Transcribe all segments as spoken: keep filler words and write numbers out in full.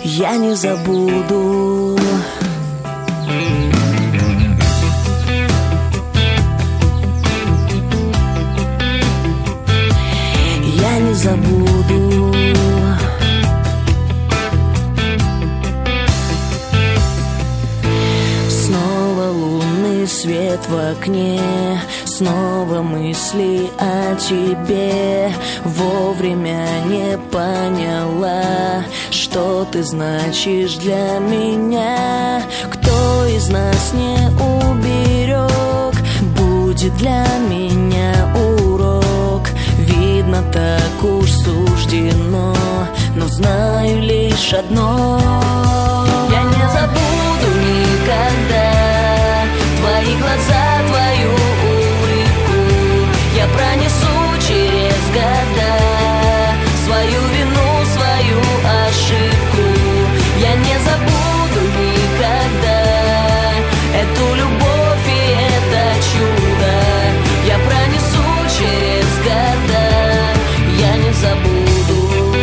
я не забуду. Я не забуду. Снова лунный свет в окне, снова мысли о тебе. Вовремя не поняла, что ты значишь для меня. Кто из нас не уберег, будет для меня урок. Видно, так уж суждено, но знаю лишь одно: я не забуду никогда твои глаза, твою улыбку. Я пронесу через года свою вину, свою ошибку. Я не забуду никогда эту любовь и это чудо. Я пронесу через года, я не забуду.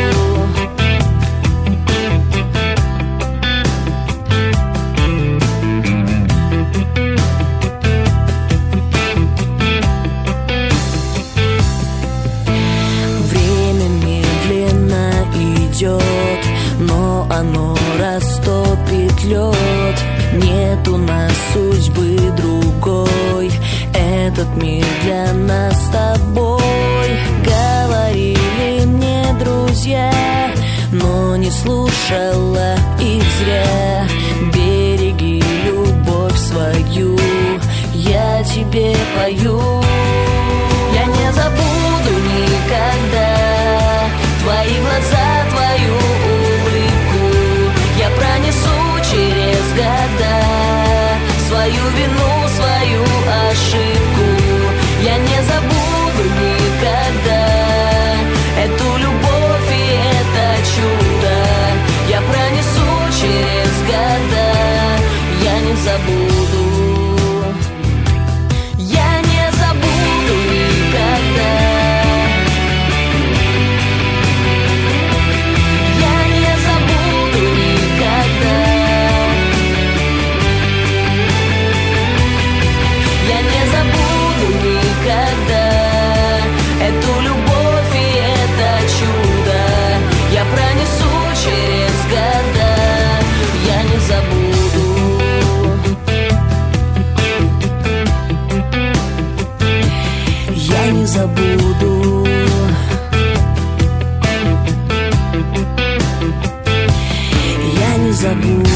Время медленно идет, но оно растопит лед. Нет у нас судьбы другой, этот мир для нас с тобой. Говорили мне друзья, но не слушала их зря. Береги любовь свою, я тебе пою. Я не забуду никогда твои глаза, твою улыбку. Я пронесу через года свою вину, свою ошибку. Я не забуду никогда эту любовь и это чудо. Я пронесу через года, я не забуду. Я не забуду никогда. Я не забуду никогда. Я не забуду никогда эту любовь и это чудо. Я пронесу через года, я не забуду. Я не забуду. Я не забуду.